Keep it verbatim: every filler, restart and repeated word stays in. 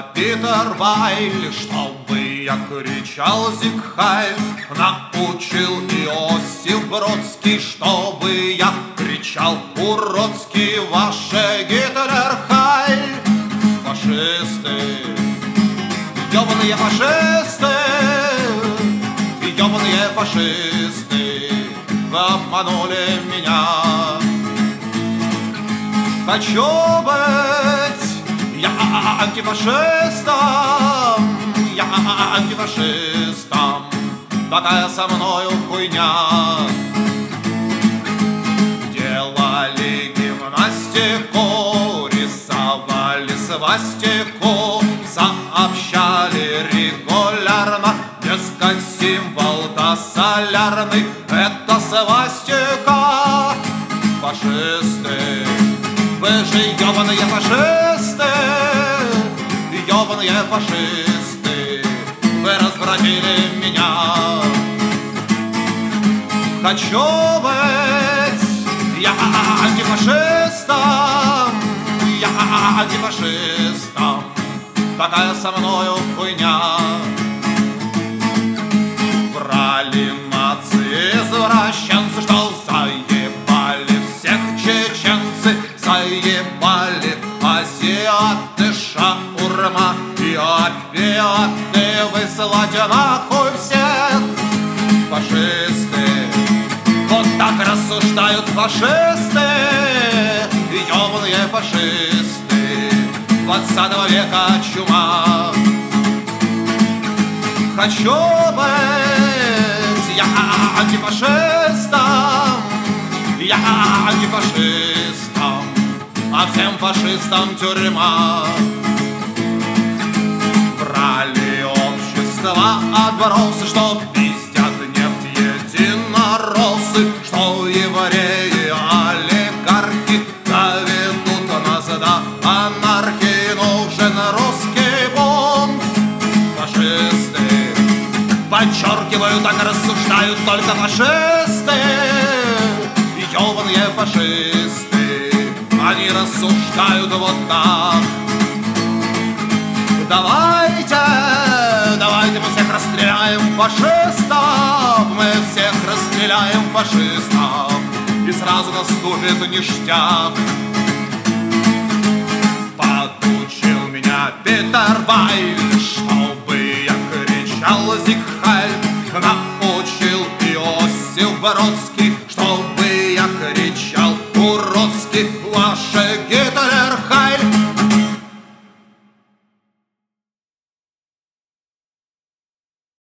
Питер Вайль, чтобы я кричал Зиг-Хайль. Научил Иосиф Бродский, чтобы я кричал уродский ваше Гитлер-Хайль. Фашисты, ёбаные фашисты, ёбаные фашисты, вы обманули меня. Хочу быть я антифашистом, я антифашистом, такая со мною хуйня. Делали гимнастику, рисовали свастику, сообщали регулярно, дескать, символ-то солярный, это свастика. Фашисты, вы же ёбаные фашисты, ёбаные фашисты, вы развратили меня. Хочу быть я антифашистом, я антифашистом, такая со мною хуйня. Брали нации извращенцы, что заебали всех чеченцы, заебали азиаты, шаурма и опиаты, выслать нахуй всех. Фашисты, вот так рассуждают фашисты, ёбаные фашисты, двадцатого века чума. Хочу быть я антифашистом, я антифашистом, а всем фашистам тюрьма. Брали общество отбросы, что пиздят нефть единороссы, что евреи олигархи доведут нас до анархии. Нужен русский бунт. Фашисты, подчеркиваю, так рассуждают только фашисты, ёбаные фашисты, они рассуждают вот так. Давайте, давайте мы всех расстреляем фашистов, мы всех расстреляем фашистов, и сразу наступит ништяк. Подучил меня Питер Вайль, чтобы я кричал Зиг-Хайль. Научил Иосиф Бродский,